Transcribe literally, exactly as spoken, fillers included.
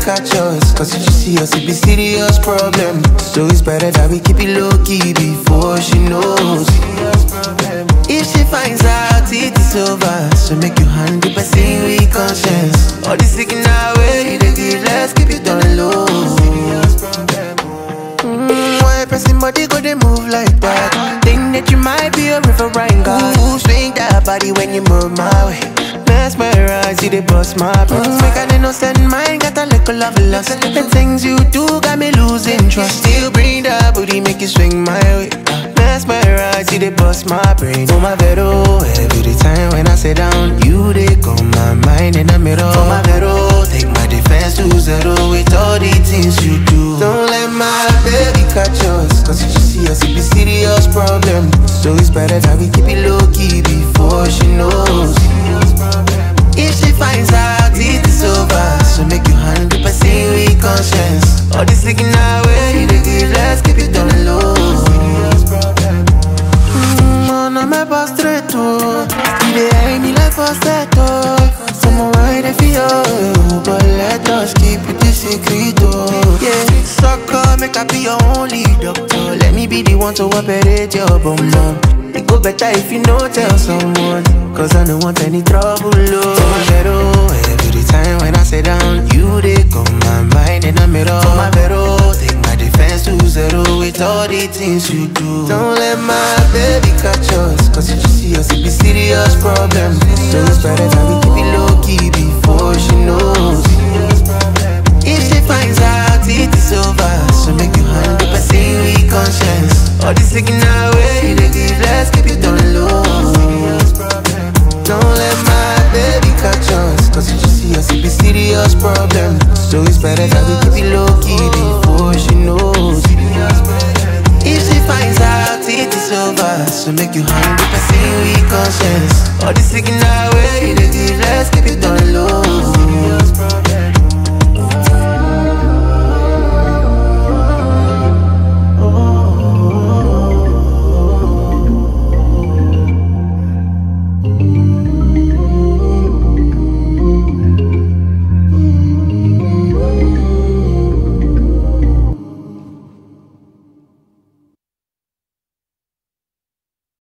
catch us. Cause if you see us, it be serious problem. So it's better that we keep it low-key before she knows. If she finds out it is over, so make you one hundred percent with conscience. All this signal away, they give, let's keep it on low. Mm, why pressing body go they move like that? Think that you might be a riverine guy. Ooh, swing that body when you move my way. Mesmerize, you they bust my brains. Make an innocent mind, got a little love lust. The things you do got me losing trust. Still bring that booty, make it swing my way. Mesmerize, you they bust my brain. Oh my vero, every time when I sit down, you they come my mind in the middle. For my vero, take my defense to zero with all the things you do. Don't let my baby catch us, cause if you see us, it be serious problem. So it's better that we keep it low-key before she knows. If she finds out it is over, so make you one hundred percent with conscience. All this looking our way, they give, let's keep it on the low. Mmm, on my boss straight to you they hate me like falsetto. Someone right if you, but let us keep it the secret, oh. Yeah, sucker, make I be your only doctor. Let me be the one to operate your bum bum. It go better if you know tell someone, cause I don't want any trouble, oh. For my vero, every time when I sit down, you they come my mind in the middle. For my vero, take my defense to zero with all the things you do. Don't let my baby catch us, cause if you see us, it be serious problem. So it's better that we keep it low-key before she knows. If she finds out it is over, so make you one hundred percent with conscience. All this looking our way, they give, let's keep it on the low. Don't let my baby catch us, cause if you see us, it be serious problem. So it's better that we keep it low-key before she knows. If she finds out it is over, so make you one hundred percent with conscience. All this looking our way, they give, let's keep it on the low.